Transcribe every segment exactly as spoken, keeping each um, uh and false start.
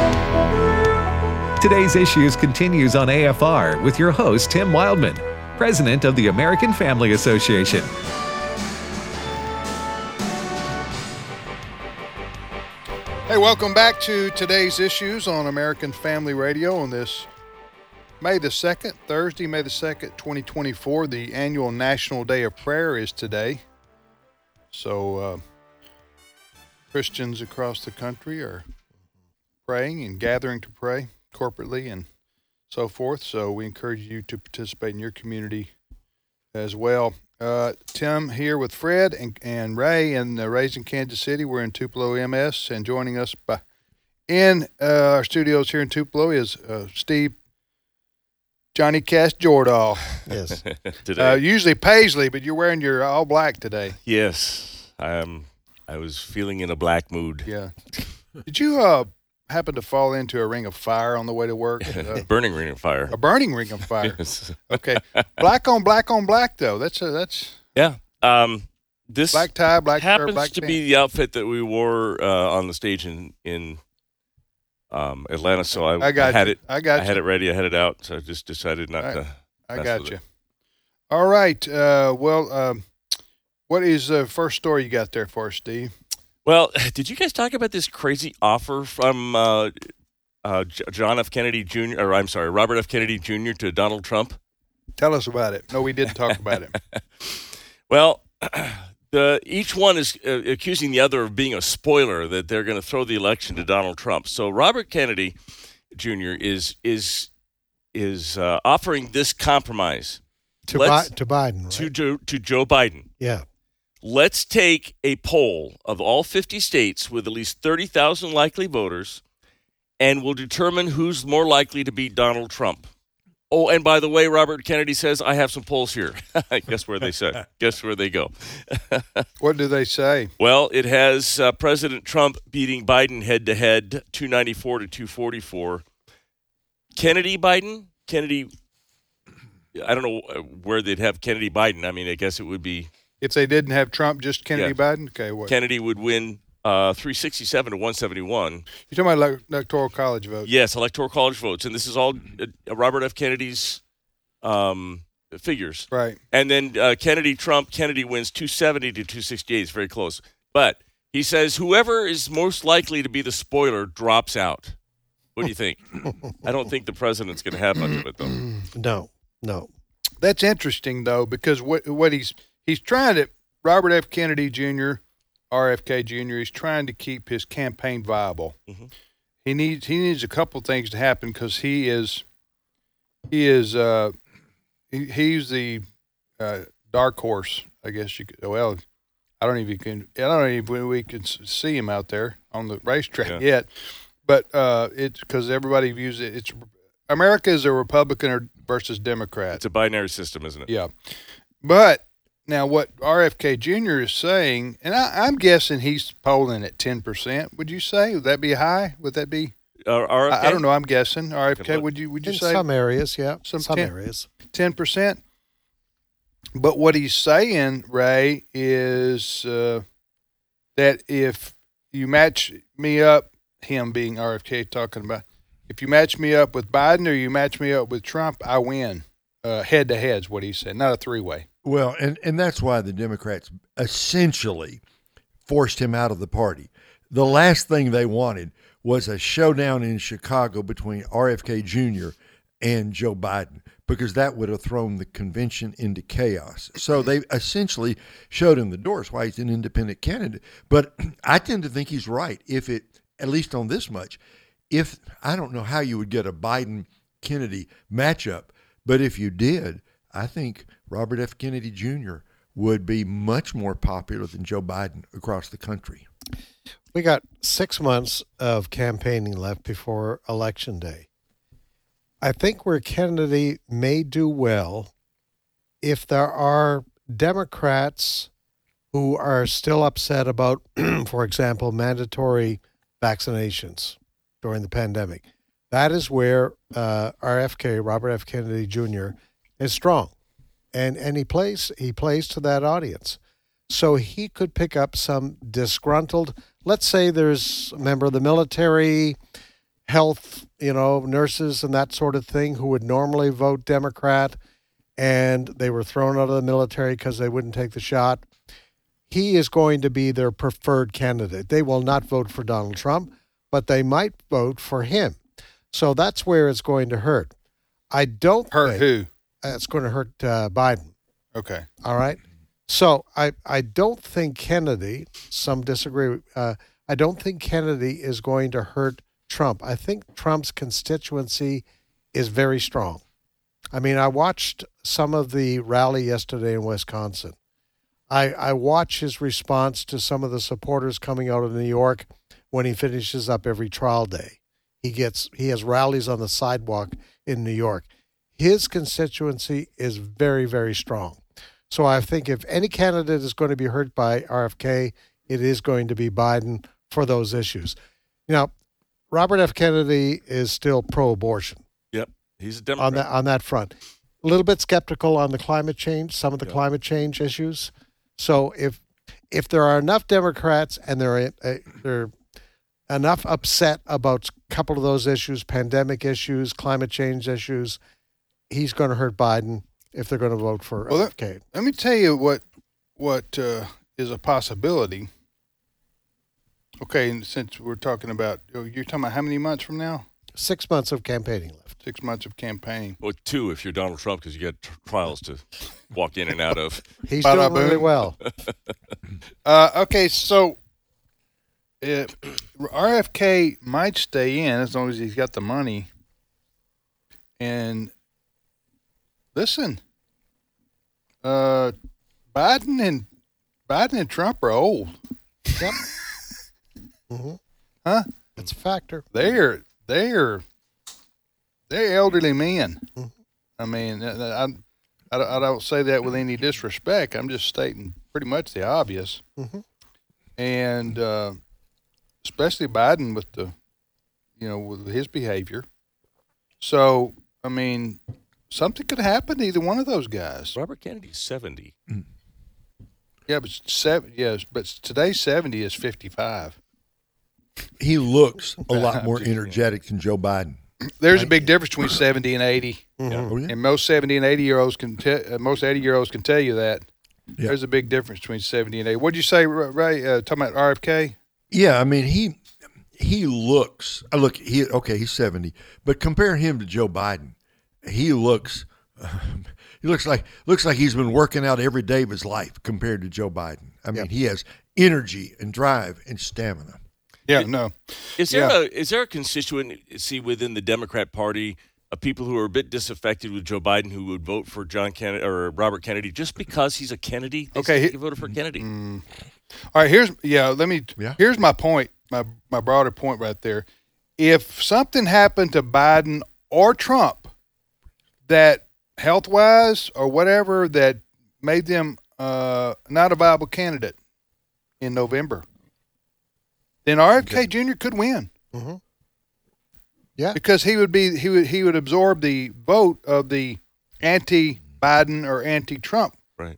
Today's Issues continues on A F R with your host, Tim Wildman, President of the American Family Association. Hey, welcome back to Today's Issues on American Family Radio on this May the second, Thursday, May the second, twenty twenty-four. The annual National Day of Prayer is today. So uh, Christians across the country are praying and gathering to pray corporately and so forth. So we encourage you to participate in your community as well. Uh, Tim here with Fred and, and Ray in uh, Raising Kansas City. We're in Tupelo, M S, and joining us by, in uh, our studios here in Tupelo is uh, Steve Johnny Cash Jordahl. Yes. Today. Uh, usually Paisley, but you're wearing your all black today. Yes. I am. I was feeling in a black mood. Yeah. Did you uh, happen to fall into a ring of fire on the way to work? Uh, Burning ring of fire. a burning ring of fire. Yes. Okay. Black on black on black, though. That's a, that's Yeah. Um, this black tie, black happens shirt, black to pants. be the outfit that we wore uh, on the stage in in um, Atlanta. So I, I got had you. it. I got I had you. it ready. I had it out. So I just decided not I- to. I mess got with you. it. All right. Uh, well, um, what is the first story you got there for us, Steve? Well, did you guys talk about this crazy offer from uh, uh, J- John F. Kennedy Junior Or I'm sorry, Robert F. Kennedy Junior to Donald Trump? Tell us about it. No, we didn't talk about it. Well, the each one is uh, accusing the other of being a spoiler, that they're going to throw the election to Donald Trump. So Robert Kennedy Junior is is is uh, offering this compromise To, Let's- Bi- to Biden, right? to Joe, to Joe Biden. yeah. Let's take a poll of all fifty states with at least thirty thousand likely voters, and we'll determine who's more likely to beat Donald Trump. Oh, and by the way, Robert Kennedy says, I have some polls here. Guess where they say? Guess where they go? What do they say? Well, it has uh, President Trump beating Biden head-to-head, two ninety-four to two forty-four. Kennedy Biden? Kennedy, I don't know where they'd have Kennedy Biden. I mean, I guess it would be If they didn't have Trump, just Kennedy Yeah. Biden? Okay, what? Kennedy would win uh, three sixty-seven to one seventy-one. You're talking about electoral college votes. Yes, electoral college votes. And this is all uh, Robert F. Kennedy's um, figures. Right. And then uh, Kennedy, Trump, Kennedy wins two seventy to two sixty-eight. It's very close. But he says whoever is most likely to be the spoiler drops out. What do you think? I don't think the president's going to have much of it, though. No, no. That's interesting, though, because what what he's he's trying to, Robert F. Kennedy Junior, R F K Junior, he's trying to keep his campaign viable. Mhm. He needs he needs a couple things to happen because he is he is uh he, he's the uh, dark horse, I guess you could. Well, I don't even can I don't even we can s- see him out there on the racetrack Yeah. yet, but uh, it's because everybody views it. It's America is a Republican or versus Democrat. It's a binary system, isn't it? Yeah. But now what R F K Junior is saying, and I, I'm guessing he's polling at ten percent. Would you say? Would that be high? Would that be? Uh, R F K? I, I don't know. I'm guessing. R F K, look. would you would you In say some areas, yeah. Some Some, ten- areas. ten percent? But what he's saying, Ray, is uh, that if you match me up, him being R F K talking about, if you match me up with Biden or you match me up with Trump, I win. Uh, head to head is what he said, not a three way. Well, and, and that's why the Democrats essentially forced him out of the party. The last thing they wanted was a showdown in Chicago between R F K Junior and Joe Biden, because that would have thrown the convention into chaos. So they essentially showed him the door. That's why he's an independent candidate. But I tend to think he's right, if it, at least on this much, if, I don't know how you would get a Biden-Kennedy matchup, but if you did, I think Robert F. Kennedy Junior would be much more popular than Joe Biden across the country. We got six months of campaigning left before Election Day. I think where Kennedy may do well, if there are Democrats who are still upset about, for example, mandatory vaccinations during the pandemic, that is where uh, R F K, Robert F. Kennedy Junior, is strong. And and he plays he plays to that audience. So he could pick up some disgruntled, let's say there's a member of the military health, you know, nurses and that sort of thing who would normally vote Democrat, and they were thrown out of the military because they wouldn't take the shot. He is going to be their preferred candidate. They will not vote for Donald Trump, but they might vote for him. So that's where it's going to hurt. I don't Hurt think who? it's going to hurt uh, Biden. Okay. All right. So I, I don't think Kennedy, some disagree, uh, I don't think Kennedy is going to hurt Trump. I think Trump's constituency is very strong. I mean, I watched some of the rally yesterday in Wisconsin. I, I watch his response to some of the supporters coming out of New York when he finishes up every trial day. He gets he has rallies on the sidewalk in New York. His constituency is very, very strong. So I think if any candidate is going to be hurt by R F K, it is going to be Biden for those issues. You know, Robert F. Kennedy is still pro-abortion. Yep, he's a Democrat. On that on that front. A little bit skeptical on the climate change, some of the Yep. climate change issues. So if if there are enough Democrats and there are, uh, there are enough upset about a couple of those issues, pandemic issues, climate change issues, he's going to hurt Biden if they're going to vote for Well, R F K. Let me tell you what what uh, is a possibility. Okay, and since we're talking about, oh, you're talking about how many months from now? Six months of campaigning left. Six months of campaigning. Well, two if you're Donald Trump, because you got tr- trials to walk in and out of. He's Bada doing really boom. well. Uh, okay, so uh, R F K might stay in as long as he's got the money. And listen, uh, Biden and Biden and Trump are old. Yep. hmm Huh? It's a factor. They're they're they're elderly men. Mhm. I mean, I, I, I don't say that with any disrespect. I'm just stating pretty much the obvious. Mhm. And uh, especially Biden with the, you know, with his behavior. So, I mean, something could happen to either one of those guys. Robert Kennedy's seventy. Yeah, but seven. Yes, but today's seventy is fifty-five. He looks a lot more I'm just- energetic than Joe Biden. There's a big difference between seventy and eighty. Mhm. Oh, yeah. And most seventy and eighty year olds can te- uh, most eighty year olds can tell you that. Yeah. There's a big difference between seventy and eighty. What'd you say, Ray? Uh, talking about R F K? Yeah, I mean he he looks. uh, Look, he okay. He's seventy, but compare him to Joe Biden. He looks. he looks like looks like he's been working out every day of his life compared to Joe Biden. I mean, Yep. he has energy and drive and stamina. Yeah, no. Is there Yeah. a is there a constituency within the Democrat Party of people who are a bit disaffected with Joe Biden who would vote for John Kennedy or Robert Kennedy just because he's a Kennedy? They Okay, say he- they voted for Kennedy. Mm. All right, here's yeah. Let me. Yeah. Here's my point. My my broader point right there. If something happened to Biden or Trump, that health wise or whatever that made them uh, not a viable candidate in November, then R F K Junior could win. Mhm. Yeah. because he would be he would he would absorb the vote of the anti-Biden or anti-Trump. Right.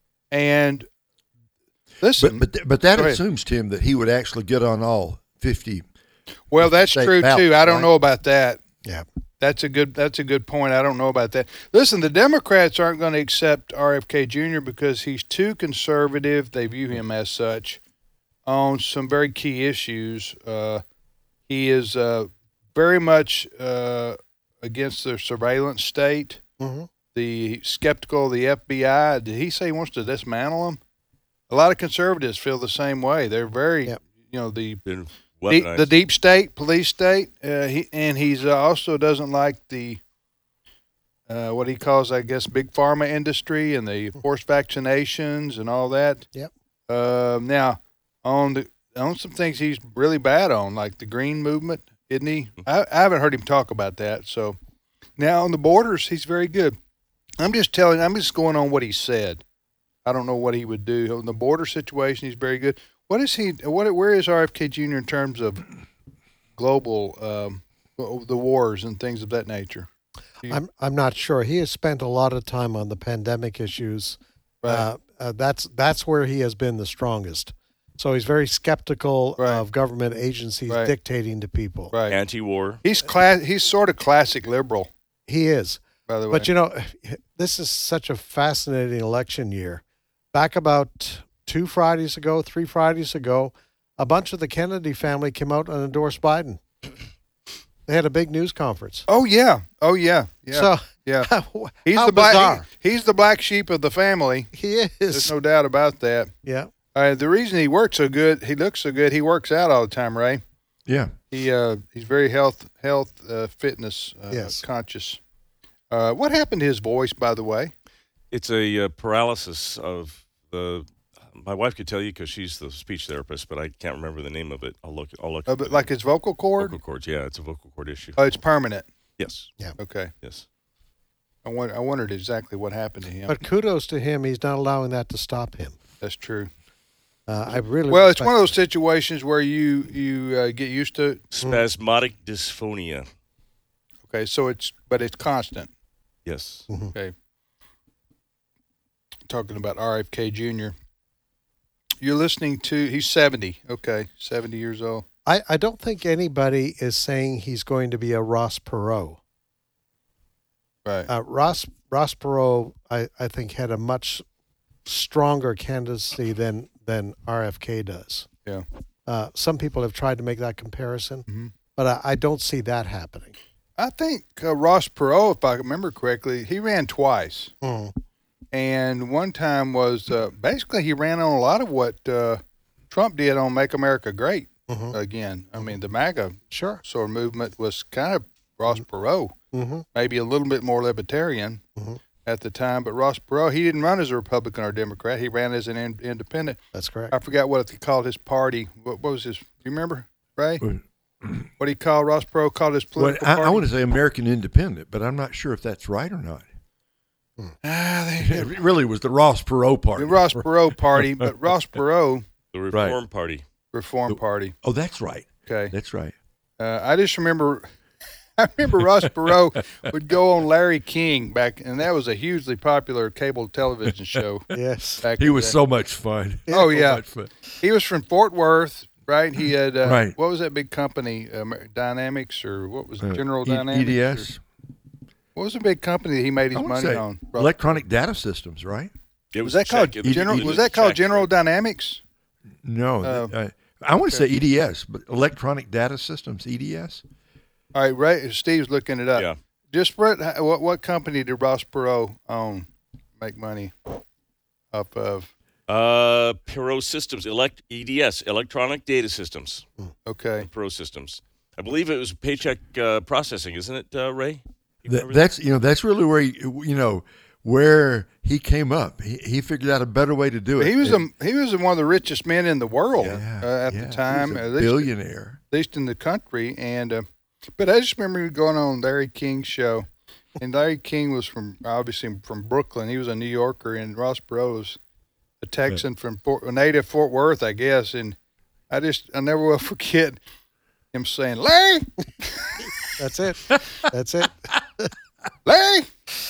And listen, But but but that Go ahead. assumes, Tim, that he would actually get on all fifty. well, that's state true ballot, too. I don't right? know about that. Yeah. That's a good. That's a good point. I don't know about that. Listen, the Democrats aren't going to accept R F K Junior because he's too conservative. They view him as such on some very key issues. Uh, he is uh, very much uh, against the surveillance state. hmm The skeptical of the F B I. Did he say he wants to dismantle them? A lot of conservatives feel the same way. They're very, Yep. you know, the Been deep, weaponized. the deep state, police state. Uh, he and he's uh, also doesn't like the uh, what he calls, I guess, big pharma industry and the forced vaccinations and all that. Yep. Um, now, on the on some things he's really bad on, like the green movement, isn't he? I, I haven't heard him talk about that. So now on the borders, he's very good. I'm just telling. I'm just going on what he said. I don't know what he would do on the border situation. He's very good. What is he? What? Where is R F K Junior in terms of global um, the wars and things of that nature? I'm I'm not sure. He has spent a lot of time on the pandemic issues. Right. Uh, uh, that's that's where he has been the strongest. So he's very skeptical Right. of government agencies Right. dictating to people. Right. Anti-war. He's class. He's sort of classic liberal, He is. by the way. But, you know, this is such a fascinating election year. Back about two Fridays ago, three Fridays ago, a bunch of the Kennedy family came out and endorsed Biden. They had a big news conference. oh yeah. Oh yeah. Yeah. So, yeah. how, He's how the black. bizarre. he- he's the black sheep of the family. He There's is. no doubt about that. Yeah. Uh, the reason he works so good, he looks so good, he works out all the time, Ray. Yeah. He uh, he's very health health uh, fitness uh, Yes. conscious. Uh, what happened to his voice, by the way? It's a uh, paralysis of the. My wife could tell you because she's the speech therapist, but I can't remember the name of it. I'll look. I'll look. Uh, up but the like name. his vocal cord? vocal cords. Yeah, it's a vocal cord issue. Oh, it's permanent. yes. Okay. Yes. I, won- I wondered exactly what happened to him. But kudos to him. He's not allowing that to stop him. That's true. Uh, I really Well, it's respect one of those that. situations where you you uh, get used to it. Spasmodic dysphonia. Okay, so it's but it's constant. Yes. Okay. Talking about R F K Junior You're listening to he's seventy. Okay, seventy years old. I, I don't think anybody is saying he's going to be a Ross Perot. Right. Uh, Ross Ross Perot, I, I think, had a much stronger candidacy than than R F K does. Yeah. Uh, some people have tried to make that comparison, Mhm. but I, I don't see that happening. I think uh, Ross Perot, if I remember correctly, he ran twice. Mm. And one time was uh, basically he ran on a lot of what uh, Trump did on Make America Great Mhm. again. I mean, the MAGA Sure. sort of movement was kind of Ross Perot, Mm-hmm. maybe a little bit more libertarian Mhm. at the time. But Ross Perot, he didn't run as a Republican or Democrat. He ran as an in, independent. That's correct. I forgot what he called his party. What, what was his? Do you remember, Ray? Well, What he called Ross Perot called his Well, political I, party? I want to say American Independent, but I'm not sure if that's right or not. Ah, they, It really was the Ross Perot party. the Ross Perot party, but Ross Perot The Reform Party. Reform Party. Oh, that's right. Okay. That's right. Uh, I just remember, I remember Ross Perot would go on Larry King back, and that was a hugely popular cable television show. Yes. Back He in was the- so much fun. Oh, So yeah. much fun. He was from Fort Worth, right? He had uh, Right. what was that big company, um, Dynamics, or what was it, Uh, General E- Dynamics? E D S. or- What was the big company that he made his I wanna money say on? Electronic Data Systems, right? It was that called check- it General? it Was that called check- General Dynamics? No. Uh, uh, I want to say E D S, but Electronic Data Systems, E D S. All right, Ray. Steve's looking it up. Yeah. Just Brett, what what company did Ross Perot own? Make money off of? Uh, Perot Systems, elect E D S, Electronic Data Systems. Okay. Perot Systems. I believe it was paycheck uh, processing, isn't it, uh, Ray? You That, remember that's you know that's really where he, you know where he came up. He, he figured out a better way to do it. He was And- a, he was one of the richest men in the world yeah, uh, at yeah, the time, he was at a least, billionaire. at least in the country. And uh, but I just remember going on Larry King's show, and Larry King was from obviously from Brooklyn. He was a New Yorker, and Ross Perot was a Texan from Fort, a native Fort Worth, I guess. And I just I never will forget him saying, "Larry, That's it. That's it. Larry,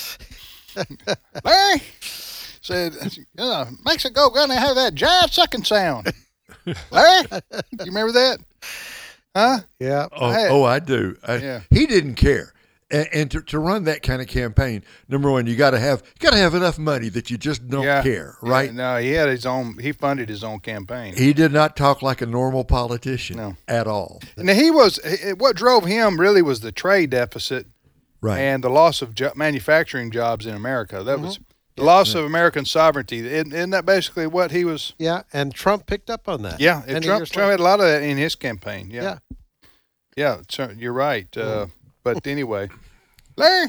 Larry." Said, uh, Mexico gonna have that giant sucking sound. Larry, you remember that? Huh? Yeah. Oh, Hey. oh, I do. I, Yeah. He didn't care, and, and to, to run that kind of campaign, number one, you got to have you got to have enough money that you just don't Yeah. care, Yeah, right? no, he had his own. He funded his own campaign. He did not talk like a normal politician No. at all. Now he was. he- What drove him really was the trade deficit Right. and the loss of jo- manufacturing jobs in America. That was the loss of American sovereignty. Isn't, isn't that basically what he was? Yeah. And Trump picked up on that. Yeah, and Many Trump, years Trump later. had a lot of that in his campaign. Yeah, Yeah. yeah. So you're right. Uh, but anyway, Larry.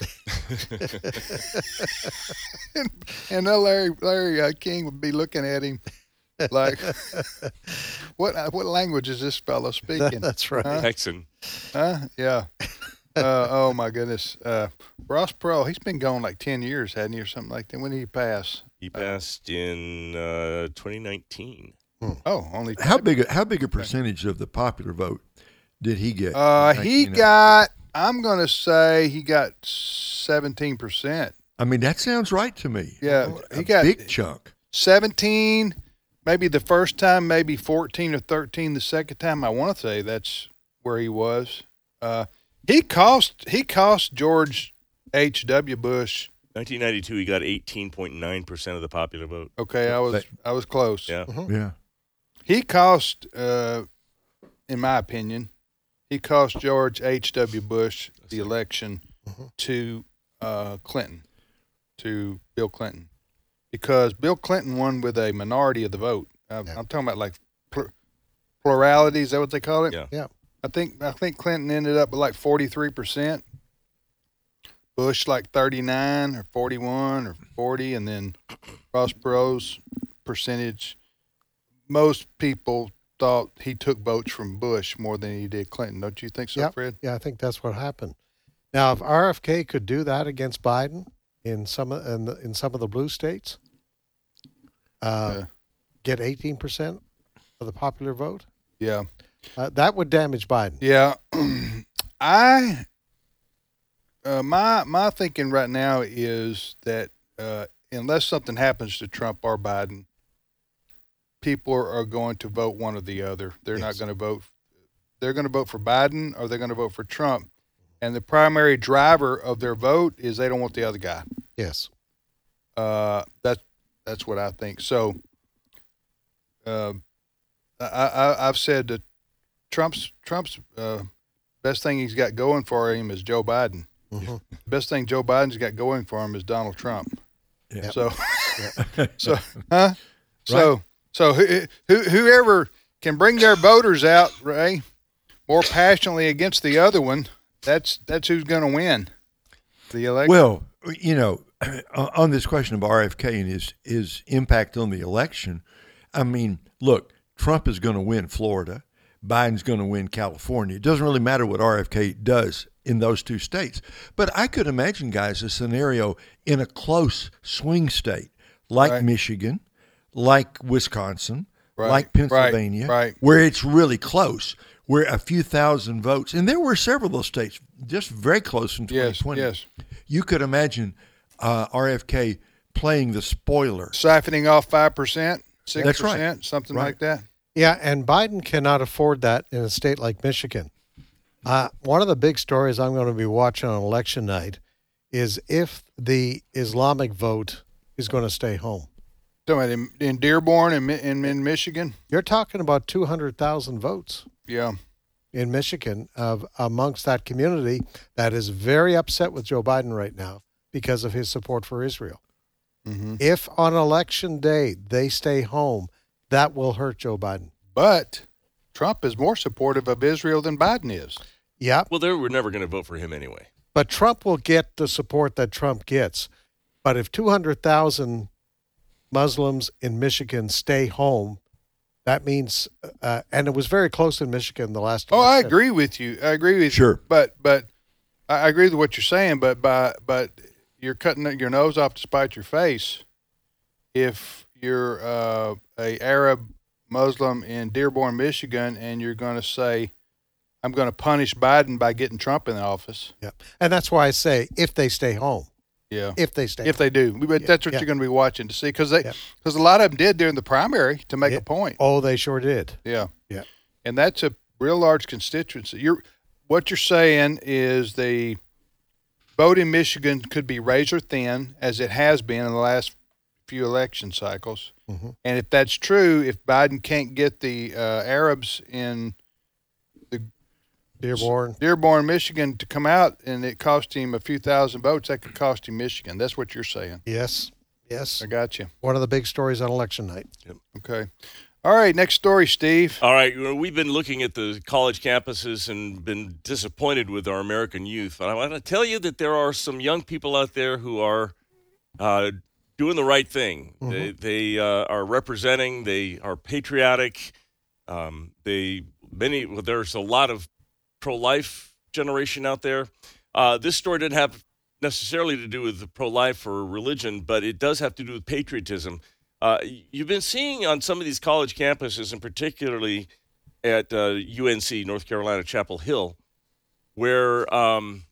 and and uh, Larry Larry uh, King would be looking at him like, what uh, what language is this fellow speaking? That's right. Huh? Texan. Huh? Yeah. Uh, oh my goodness. Uh, Ross Perot, he's been gone like ten years, hadn't he, or something like that? When did he pass? He passed in uh, twenty nineteen. Oh, only. How big a, how big a percentage of the popular vote did he get? Uh, in he nineteen ninety? got. I'm gonna say he got seventeen percent. I mean, that sounds right to me. Yeah, a he got big chunk. seventeen, maybe the first time, maybe fourteen or thirteen the second time. I want to say that's where he was. Uh, he cost he cost George H W. Bush. nineteen ninety-two, he got eighteen point nine percent of the popular vote. Okay, I was I was close. Yeah. Yeah. He cost, uh, in my opinion, he cost George H W. Bush the election to uh, Clinton, to Bill Clinton, because Bill Clinton won with a minority of the vote. Uh, Yeah. I'm talking about like plur- plurality. Is that what they call it? Yeah. Yeah. I think I think Clinton ended up with like forty-three percent. Bush like thirty-nine or forty-one or forty, and then Ross Perot's percentage. Most people thought he took votes from Bush more than he did Clinton. Don't you think so, Yep. Fred? Yeah, I think that's what happened. Now, if R F K could do that against Biden in some of, in, the, in some of the blue states, uh, Yeah. get eighteen percent of the popular vote, Yeah. uh, that would damage Biden. Yeah. I uh, my my thinking right now is that uh, unless something happens to Trump or Biden, people are, are going to vote one or the other. They're not Yes. going to vote. They're going to vote for Biden or they're going to vote for Trump. And the primary driver of their vote is they don't want the other guy. Yes. Uh, that's that's what I think. So, uh, I, I I've said that Trump's Trump's uh, best thing he's got going for him is Joe Biden. Mhm. Best thing Joe Biden's got going for him is Donald Trump. Yeah. So, so, huh? So, so who, who, whoever can bring their voters out, Ray, more passionately against the other one, that's that's who's going to win the election. Well, you know, on this question of R F K and his his impact on the election, I mean, look, Trump is going to win Florida. Biden's going to win California. It doesn't really matter what R F K does in those two states. But I could imagine, guys, a scenario in a close swing state like Right. Michigan, like Wisconsin, Right, like right, Pennsylvania, right. where it's really close, where a few thousand votes, and there were several of those states just very close in twenty yes, twenty. yes. You could imagine uh, R F K playing the spoiler. Siphoning off five percent, six That's right. percent, something Right. like that. Yeah, and Biden cannot afford that in a state like Michigan. Uh, one of the big stories I'm going to be watching on election night is if the Islamic vote is going to stay home. So in, in Dearborn and in, in, in Michigan, You're talking about two hundred thousand votes yeah, in Michigan of amongst that community that is very upset with Joe Biden right now because of his support for Israel. mm-hmm. If on election day they stay home, that will hurt Joe Biden. But Trump is more supportive of Israel than Biden is. Yeah, Well, they were never going to vote for him anyway. but Trump will get the support that Trump gets. But if two hundred thousand Muslims in Michigan stay home, that means, uh, and it was very close in Michigan the last Oh, I election. agree with you. I agree with Sure. you. But but I I agree with what you're saying. But by but you're cutting your nose off to spite your face. If you're uh, a Arab Muslim in Dearborn, Michigan, and you're going to say, "I'm going to punish Biden by getting Trump in the office," Yeah, and that's why I say if they stay home, yeah, if they stay, if they do, but Yeah, that's what yeah. you're going to be watching to see because they Yeah. because a lot of them did during the primary to make Yeah. a point. oh, they sure did. Yeah. Yeah. And that's a real large constituency. You're what you're saying is the vote in Michigan could be razor thin, as it has been in the last few election cycles. Mhm. And if that's true, if Biden can't get the uh, Arabs in Dearborn. Dearborn, Michigan, to come out, and it cost him a few thousand votes, that could cost him Michigan. That's what you're saying. Yes, yes. I got you. One of the big stories on election night. Okay. All right. Next story, Steve. All right, you know, we've been looking at the college campuses and been disappointed with our American youth. And I want to tell you that there are some young people out there who are uh, doing the right thing. Mhm. They, they uh, are representing. They are patriotic. Um, they many. Well, there's a lot of pro-life generation out there. Uh, this story didn't have necessarily to do with the pro-life or religion, but it does have to do with patriotism. Uh, you've been seeing on some of these college campuses, and particularly at uh, U N C, North Carolina, Chapel Hill, where um,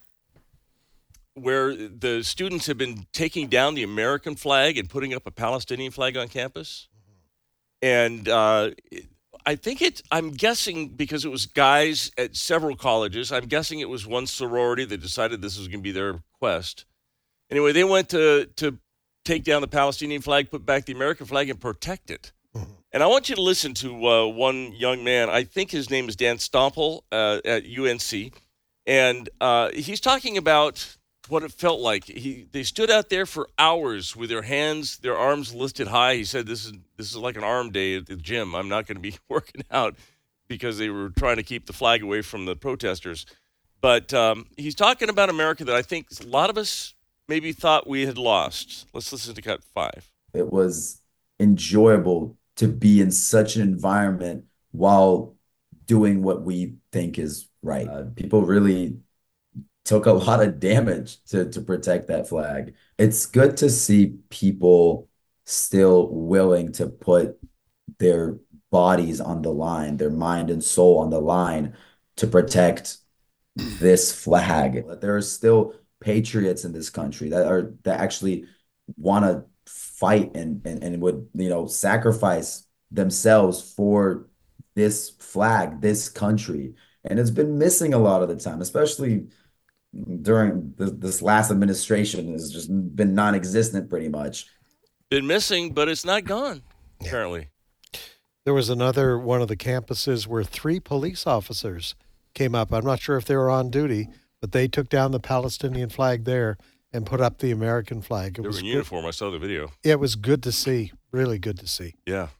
where the students have been taking down the American flag and putting up a Palestinian flag on campus. and uh, I think it. I'm guessing because it was guys at several colleges. I'm guessing it was one sorority that decided this was going to be their quest. Anyway, they went to to take down the Palestinian flag, put back the American flag, and protect it. Mm-hmm. And I want you to listen to uh, one young man. I think his name is Dan Stompel uh, at U N C, and uh, he's talking about what it felt like. He they stood out there for hours with their hands, their arms lifted high. He said, "This is this is like an arm day at the gym. I'm not going to be working out," because they were trying to keep the flag away from the protesters. But um, he's talking about America that I think a lot of us maybe thought we had lost. Let's listen to cut five. It was enjoyable to be in such an environment while doing what we think is right. Uh, people really took a lot of damage to, to protect that flag. It's good to see people still willing to put their bodies on the line, their mind and soul on the line to protect this flag. There are still patriots in this country that are that actually want to fight and, and and would, you know, sacrifice themselves for this flag, this country. And it's been missing a lot of the time, especially during the, this last administration. Has just been non-existent pretty much. Been missing, but it's not gone, apparently. There was another one of the campuses where three police officers came up. I'm not sure if they were on duty, but they took down the Palestinian flag there and put up the American flag. It they was were in good. uniform. I saw the video. It was good to see. Really good to see. Yeah.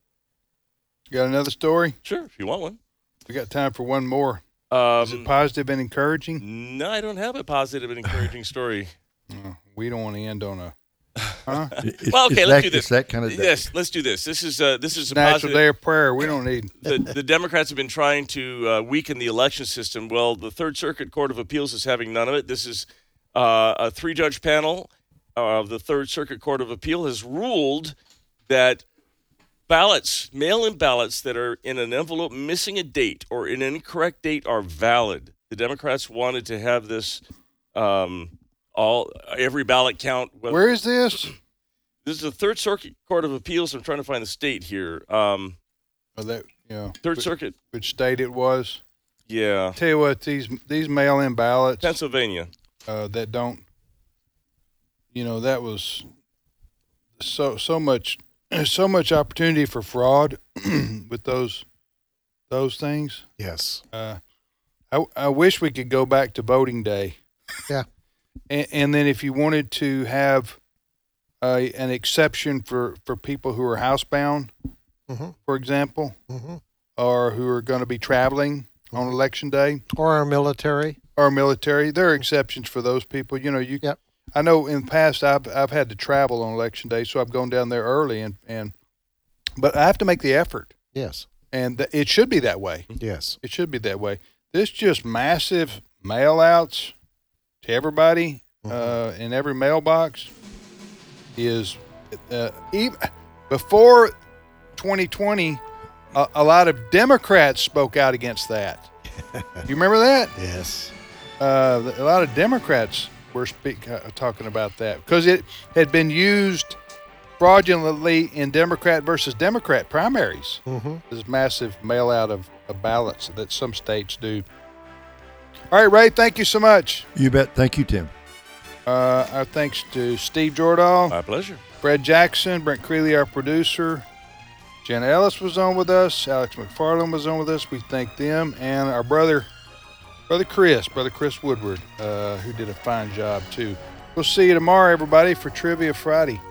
You got another story? Sure, if you want one. We got time for one more. Um, Is it positive and encouraging? No, I don't have a positive and encouraging story. Uh, we don't want to end on a. Huh? It's, Well, okay, it's let's that, do this. It's that kind of day. Yes, let's do this. This is uh, this is a National positive. Day of Prayer. We don't need. the, the Democrats have been trying to uh, weaken the election system. Well, the Third Circuit Court of Appeals is having none of it. This is uh, a three-judge panel of the Third Circuit Court of Appeal has ruled that ballots, mail-in ballots that are in an envelope missing a date or in an incorrect date are valid. The Democrats wanted to have this um, all every ballot count. Where is this? This is the Third Circuit Court of Appeals. I'm trying to find the state here. Um, Oh, that you know. Third which, Circuit. Which state it was? Yeah. Tell you what, these these mail-in ballots Pennsylvania. uh, that don't. You know, that was so so much so much opportunity for fraud with those those things. Yes. Uh, I I wish we could go back to voting day. Yeah. And, and then if you wanted to have a, an exception for, for people who are housebound, mm-hmm. for example, Mm-hmm. or who are going to be traveling on election day, Or our military. or military, there are exceptions for those people. You know, you. Yep. I know in the past I've I've had to travel on election day, so I've gone down there early, and, and but I have to make the effort, Yes. and th- it should be that way. Yes. It should be that way. This just massive mail outs to everybody Mm-hmm. uh, in every mailbox is uh, even before twenty twenty. A, a lot of Democrats spoke out against that. You remember that? Yes. Uh, a lot of Democrats were speak, uh, talking about that because it had been used fraudulently in Democrat versus Democrat primaries. Mm-hmm. This massive mail out of, of ballots that some states do. All right, Ray, thank you so much. You bet. Thank you, Tim. Uh, our thanks to Steve Jordahl, My pleasure. Fred Jackson, Brent Creeley, our producer. Jenna Ellis was on with us. Alex McFarland was on with us. We thank them. And our brother, Brother Chris, Brother Chris Woodward, uh, who did a fine job, too. We'll see you tomorrow, everybody, for Trivia Friday.